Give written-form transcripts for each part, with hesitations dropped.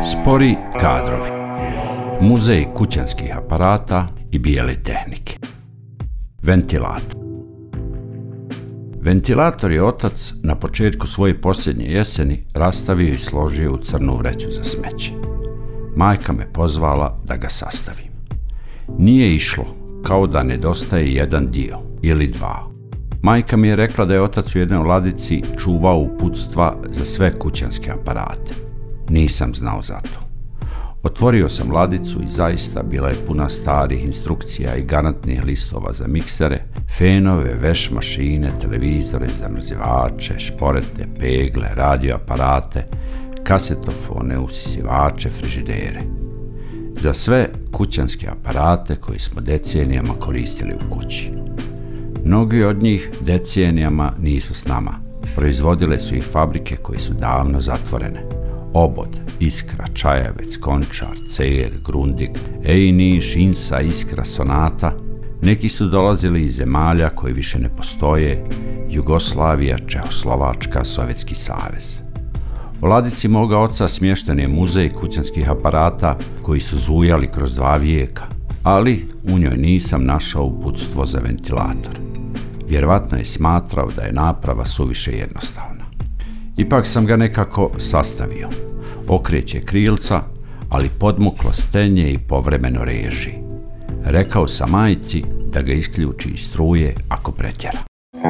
Spori kadrovi, muzej kućanskih aparata i bijele tehnike. Ventilator. Ventilator je otac na početku svoje posljednje jeseni rastavio i složio u crnu vreću za smeće. Majka me pozvala da ga sastavim. Nije išlo, kao da nedostaje jedan dio ili dva. Majka mi je rekla da je otac u jednoj ladici čuvao uputstva za sve kućanske aparate. Nisam znao za to. Otvorio sam ladicu i zaista bila je puna starih instrukcija i garantnih listova za miksere, fenove, veš mašine, televizore, zamrzivače, šporete, pegle, radioaparate, kasetofone, usisivače, frižidere. Za sve kućanske aparate koje smo decenijama koristili u kući. Mnogi od njih decenijama nisu s nama. Proizvodile su ih fabrike koje su davno zatvorene. Obod, Iskra, Čajevec, Končar, Cer, Grundig, Ejniš, Insa, Iskra, Sonata. Neki su dolazili iz zemalja koje više ne postoje, Jugoslavija, Čehoslovačka, Sovjetski savez. U ladici moga oca smješten je muzej kućanskih aparata koji su zujali kroz 2 vijeka, ali u njoj nisam našao uputstvo za ventilator. Vjerovatno je smatrao da je naprava suviše jednostavna. Ipak sam ga nekako sastavio. Okreće krilca, ali podmuklo stenje i povremeno reži. Rekao sam majci da ga isključi iz struje ako pretjera.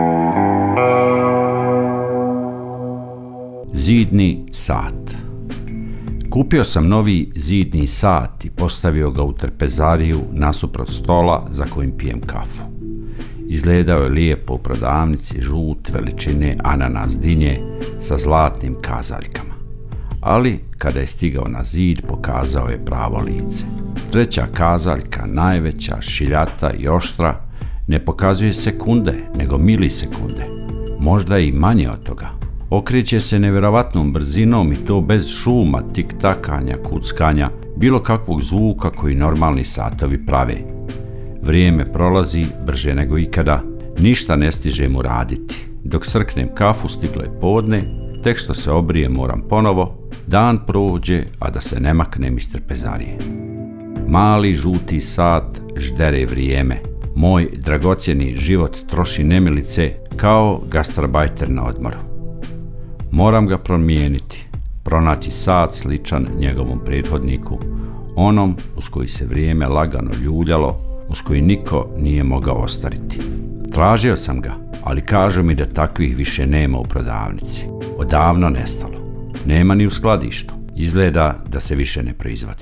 Zidni sat. Kupio sam novi zidni sat i postavio ga u trpezariju nasuprot stola za kojim pijem kafu. Izgledao je lijepo u prodavnici, žut veličine ananas dinje sa zlatnim kazaljkama. Ali kada je stigao na zid, pokazao je pravo lice. 3. kazaljka, najveća, šiljata i oštra, ne pokazuje sekunde, nego milisekunde. Možda i manje od toga. Okreće se nevjerovatnom brzinom i to bez šuma, tik-takanja, kuckanja, bilo kakvog zvuka koji normalni satovi prave. Vrijeme prolazi brže nego ikada, ništa ne stižem uraditi. Dok srknem kafu, stiglo je podne, tek što se obrijem moram ponovo, dan prođe, a da se ne maknem iz trpezarije. Mali žuti sat ždere vrijeme. Moj dragocjeni život troši nemilice kao gastarbajter na odmoru. Moram ga promijeniti, pronaći sat sličan njegovom prethodniku, onom uz koji se vrijeme lagano ljuljalo, uz koji niko nije mogao ostariti. Tražio sam ga, ali kažu mi da takvih više nema u prodavnici. Odavno nestalo. Nema ni u skladištu. Izgleda da se više ne proizvodi.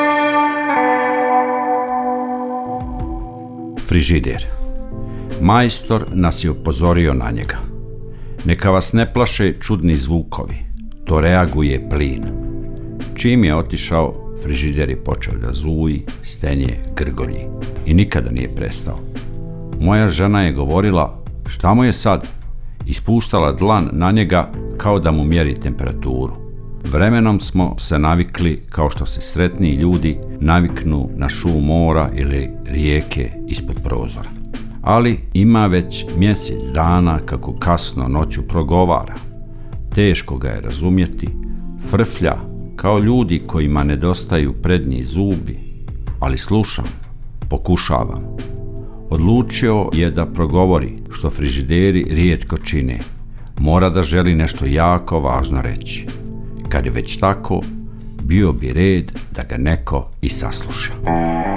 Frižider. Majstor nas je upozorio na njega. Neka vas ne plaše čudni zvukovi. To reaguje plin. Čim je otišao, frižider je počeo da zuji, stenje, grgolji. I nikada nije prestao. Moja žena je govorila, šta mu je sad? Ispuštala dlan na njega kao da mu mjeri temperaturu. Vremenom smo se navikli kao što se sretniji ljudi naviknu na šum mora ili rijeke ispod prozora. Ali ima već mjesec dana kako kasno noću progovara. Teško ga je razumjeti, frflja kao ljudi kojima nedostaju prednji zubi, ali slušam, pokušavam. Odlučio je da progovori, što frižideri rijetko čine. Mora da želi nešto jako važno reći. Kad je već tako, bio bi red da ga neko i sasluša.